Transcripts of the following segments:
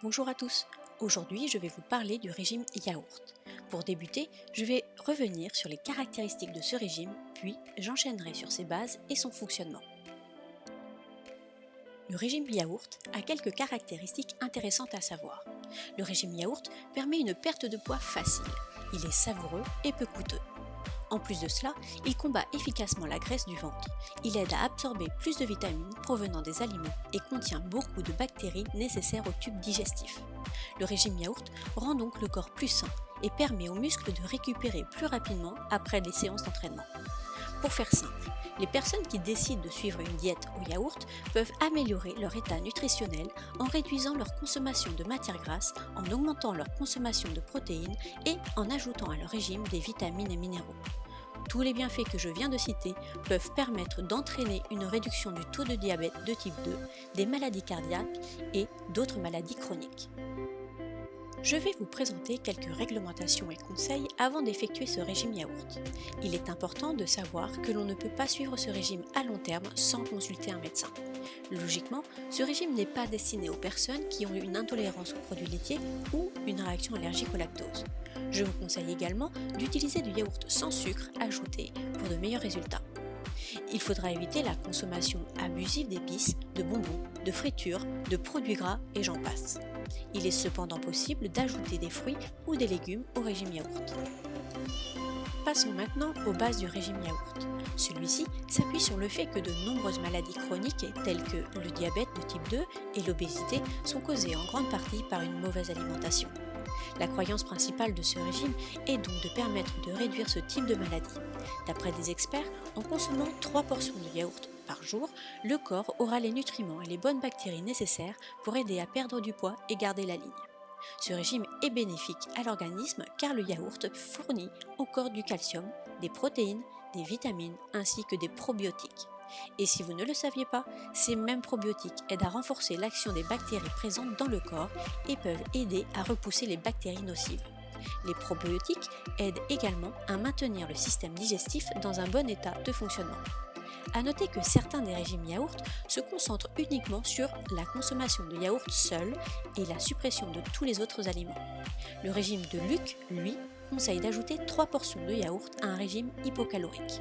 Bonjour à tous, aujourd'hui je vais vous parler du régime yaourt. Pour débuter, je vais revenir sur les caractéristiques de ce régime, puis j'enchaînerai sur ses bases et son fonctionnement. Le régime yaourt a quelques caractéristiques intéressantes à savoir. Le régime yaourt permet une perte de poids facile, il est savoureux et peu coûteux. En plus de cela, il combat efficacement la graisse du ventre. Il aide à absorber plus de vitamines provenant des aliments et contient beaucoup de bactéries nécessaires au tube digestif. Le régime yaourt rend donc le corps plus sain et permet aux muscles de récupérer plus rapidement après les séances d'entraînement. Pour faire simple, les personnes qui décident de suivre une diète au yaourt peuvent améliorer leur état nutritionnel en réduisant leur consommation de matières grasses, en augmentant leur consommation de protéines et en ajoutant à leur régime des vitamines et minéraux. Tous les bienfaits que je viens de citer peuvent permettre d'entraîner une réduction du taux de diabète de type 2, des maladies cardiaques et d'autres maladies chroniques. Je vais vous présenter quelques réglementations et conseils avant d'effectuer ce régime yaourt. Il est important de savoir que l'on ne peut pas suivre ce régime à long terme sans consulter un médecin. Logiquement, ce régime n'est pas destiné aux personnes qui ont une intolérance aux produits laitiers ou une réaction allergique au lactose. Je vous conseille également d'utiliser du yaourt sans sucre ajouté pour de meilleurs résultats. Il faudra éviter la consommation abusive d'épices, de bonbons, de fritures, de produits gras et j'en passe. Il est cependant possible d'ajouter des fruits ou des légumes au régime yaourt. Passons maintenant aux bases du régime yaourt. Celui-ci s'appuie sur le fait que de nombreuses maladies chroniques telles que le diabète de type 2 et l'obésité sont causées en grande partie par une mauvaise alimentation. La croyance principale de ce régime est donc de permettre de réduire ce type de maladie. D'après des experts, en consommant 3 portions de yaourt par jour, le corps aura les nutriments et les bonnes bactéries nécessaires pour aider à perdre du poids et garder la ligne. Ce régime est bénéfique à l'organisme car le yaourt fournit au corps du calcium, des protéines, des vitamines ainsi que des probiotiques. Et si vous ne le saviez pas, ces mêmes probiotiques aident à renforcer l'action des bactéries présentes dans le corps et peuvent aider à repousser les bactéries nocives. Les probiotiques aident également à maintenir le système digestif dans un bon état de fonctionnement. A noter que certains des régimes yaourt se concentrent uniquement sur la consommation de yaourt seul et la suppression de tous les autres aliments. Le régime de Luc, lui, conseille d'ajouter 3 portions de yaourt à un régime hypocalorique.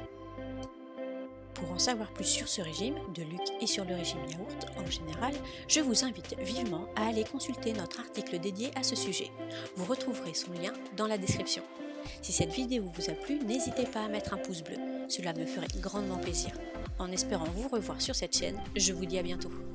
Pour en savoir plus sur ce régime de Luc et sur le régime yaourt en général, je vous invite vivement à aller consulter notre article dédié à ce sujet. Vous retrouverez son lien dans la description. Si cette vidéo vous a plu, n'hésitez pas à mettre un pouce bleu, cela me ferait grandement plaisir. En espérant vous revoir sur cette chaîne, je vous dis à bientôt.